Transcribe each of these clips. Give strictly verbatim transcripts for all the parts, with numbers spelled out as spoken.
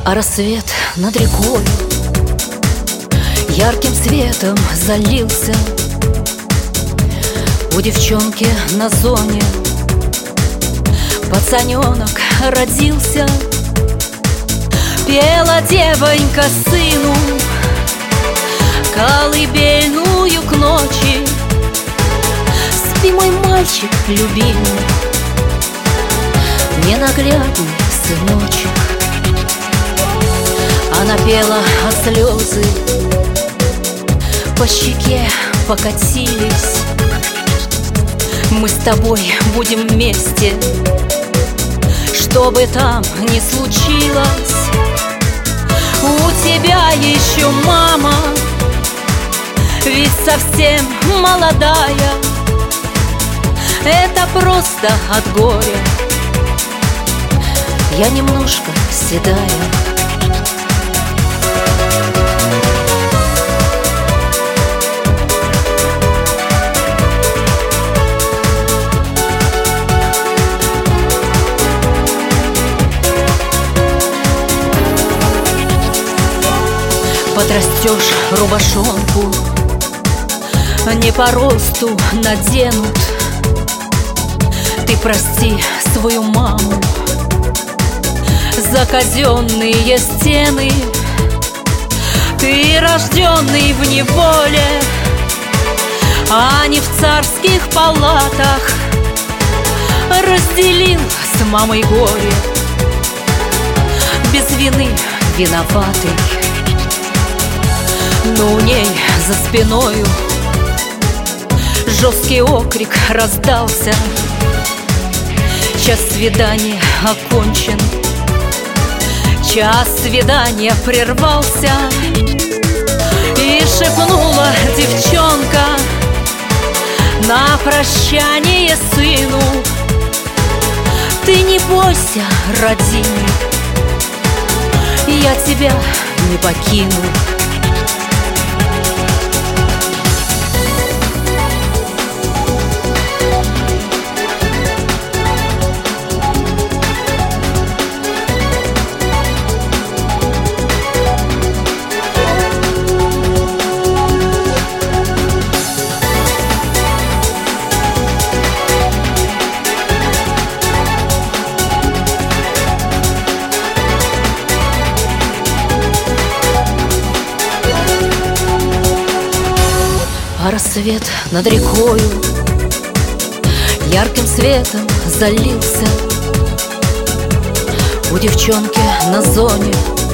А рассвет над рекой ярким светом залился. У девчонки на зоне пацаненок родился. Пела девонька сыну колыбельную к ночи. Спи, мой мальчик любимый, ненаглядный сыночек. Она пела, а слезы по щеке покатились. Мы с тобой будем вместе, что бы там ни случилось. У тебя еще мама, ведь совсем молодая. Это просто от горя, я немножко седая. Подрастешь, рубашонку не по росту наденут. Ты прости свою маму за казенные стены. Ты рожденный в неволе, а не в царских палатах. Разделил с мамой горе, без вины виноватый. Но у ней за спиною жесткий окрик раздался. Час свидания окончен, час свидания прервался. И шепнула девчонка на прощание сыну: ты не бойся, родимый, я тебя не покину. А рассвет над рекою ярким светом залился. У девчонки на зоне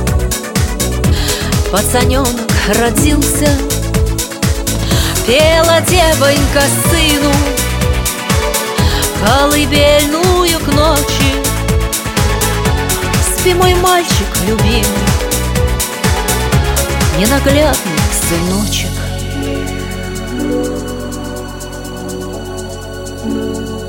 пацаненок родился. Пела девонька сыну колыбельную к ночи. Спи, мой мальчик любимый, ненаглядный сыночек. Thank you.